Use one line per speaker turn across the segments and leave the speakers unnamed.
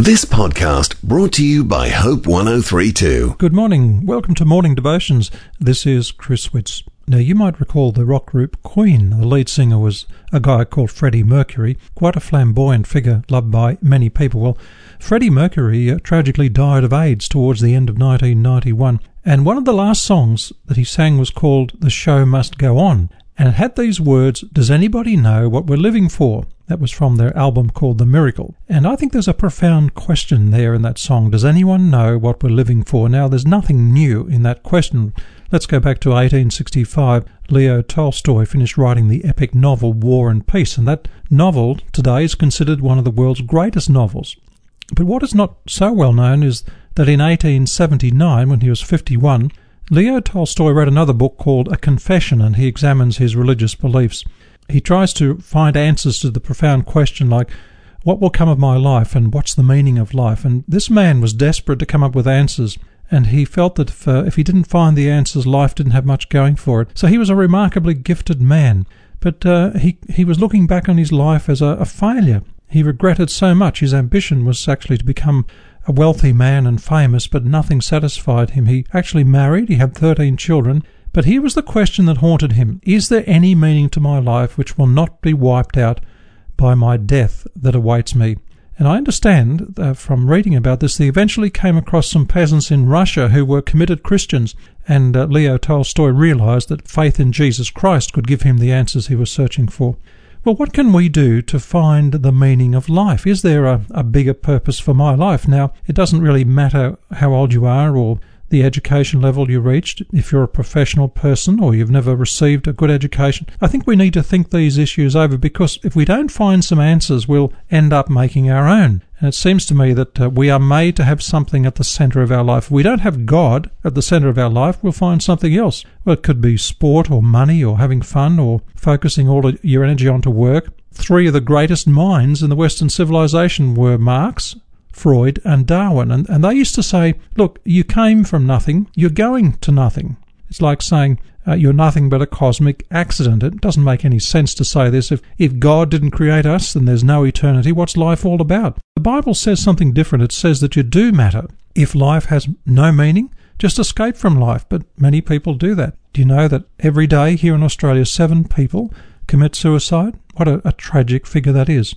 This podcast brought to you by Hope 1032.
Good morning. Welcome to Morning Devotions. This is Chris Witz. Now, you might recall the rock group Queen. The lead singer was a guy called Freddie Mercury, quite a flamboyant figure loved by many people. Well, Freddie Mercury tragically died of AIDS towards the end of 1991, and one of the last songs that he sang was called The Show Must Go On, and it had these words, "Does anybody know what we're living for?" That was from their album called The Miracle. And I think there's a profound question there in that song. Does anyone know what we're living for? Now, there's nothing new in that question. Let's go back to 1865. Leo Tolstoy finished writing the epic novel War and Peace, and that novel today is considered one of the world's greatest novels. But what is not so well known is that in 1879, when he was 51, Leo Tolstoy wrote another book called A Confession, and he examines his religious beliefs. He tries to find answers to the profound question like, what will come of my life and what's the meaning of life? And this man was desperate to come up with answers, and he felt that if he didn't find the answers, life didn't have much going for it. So he was a remarkably gifted man, but he was looking back on his life as a failure. He regretted so much. His ambition was actually to become a wealthy man and famous, but nothing satisfied him. He actually married, he had 13 children, but here was the question that haunted him. Is there any meaning to my life which will not be wiped out by my death that awaits me? And I understand from reading about this, he eventually came across some peasants in Russia who were committed Christians, and Leo Tolstoy realized that faith in Jesus Christ could give him the answers he was searching for. Well, what can we do to find the meaning of life? Is there a bigger purpose for my life? Now, it doesn't really matter how old you are or the education level you reached, if you're a professional person or you've never received a good education. I think we need to think these issues over, because if we don't find some answers, we'll end up making our own. And it seems to me that we are made to have something at the centre of our life. If we don't have God at the centre of our life, we'll find something else. Well, it could be sport or money or having fun or focusing all of your energy onto work. Three of the greatest minds in the Western civilization were Marx, Freud and Darwin, and they used to say, look, you came from nothing, you're going to nothing. It's like saying you're nothing but a cosmic accident. It doesn't make any sense to say this. If God didn't create us, then there's no eternity. What's life all about? The Bible says something different. It says that you do matter. If life has no meaning, just escape from life, but many people do that. Do you know that every day here in Australia 7 people commit suicide? What a tragic figure that is.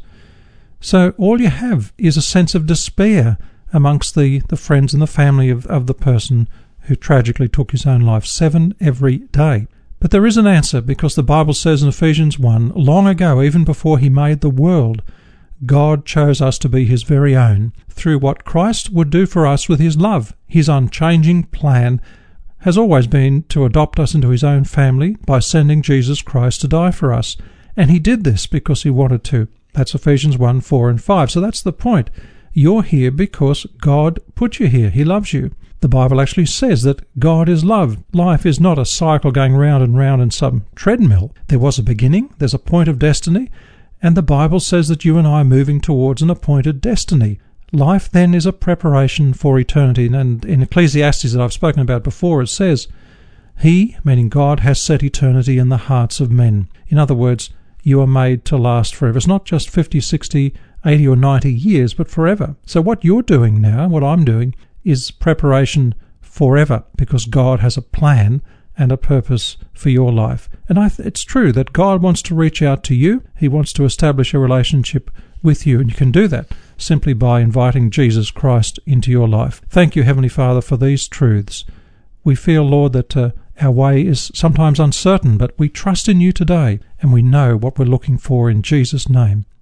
So all you have is a sense of despair amongst the friends and the family of the person who tragically took his own life. 7 every day. But there is an answer, because the Bible says in Ephesians 1, long ago, even before he made the world, God chose us to be his very own through what Christ would do for us with his love. His unchanging plan has always been to adopt us into his own family by sending Jesus Christ to die for us. And he did this because he wanted to. That's Ephesians 1, 4 and 5. So that's the point. You're here because God put you here. He loves you. The Bible actually says that God is love. Life is not a cycle going round and round in some treadmill. There was a beginning, there's a point of destiny, and the Bible says that you and I are moving towards an appointed destiny. Life then is a preparation for eternity. And in Ecclesiastes that I've spoken about before, it says, He, meaning God, has set eternity in the hearts of men. In other words, you are made to last forever. It's not just 50, 60, 80 or 90 years, but forever. So what you're doing now, what I'm doing, is preparation forever, because God has a plan and a purpose for your life. And it's true that God wants to reach out to you. He wants to establish a relationship with you, and you can do that simply by inviting Jesus Christ into your life. Thank you, Heavenly Father, for these truths. We feel, Lord, that our way is sometimes uncertain, but we trust in you today, and we know what we're looking for in Jesus' name.